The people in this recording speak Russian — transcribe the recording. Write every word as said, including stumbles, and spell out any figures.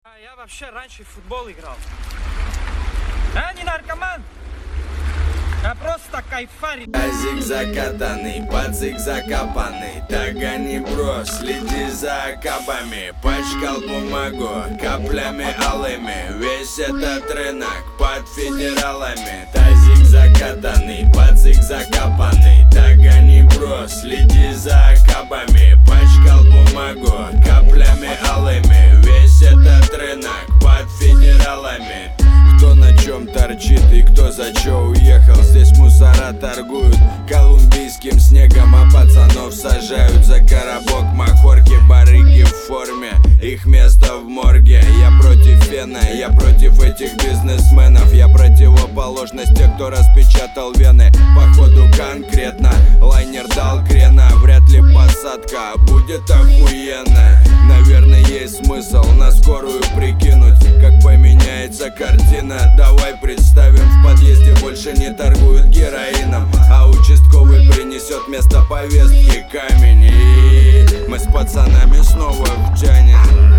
Я вообще раньше в футбол играл. Я не наркоман. Я просто кайфарь. Азик закатанный, пацик закопанный. Так гони, бро, следи за кабами. Пачкал бумагу каплями алыми. Весь этот рынок под федералами. Тазик закатанный, пацик закопанный. Так гони, бро, следи за кабами. Пачкал бумагу каплями алыми. Весь этот рынок под федералами. Кто на чем торчит и кто за чё уехал. Здесь мусора торгуют колумбийским снегом, а пацанов сажают за коробок махорки. Барыги в форме, их место в морге. Я против фена, я против этих бизнесменов. Я противоположность тех, кто распечатал вены. Походу конкретно лайнер дал крена. Вряд ли посадка будет охуенная. Наверное, есть смысл на скорую прикинуть, как поменяется картина. Давай представим, в подъезде больше не торгуют героином, а участковый принесет вместо повестки камень. И мы с пацанами снова в тяне.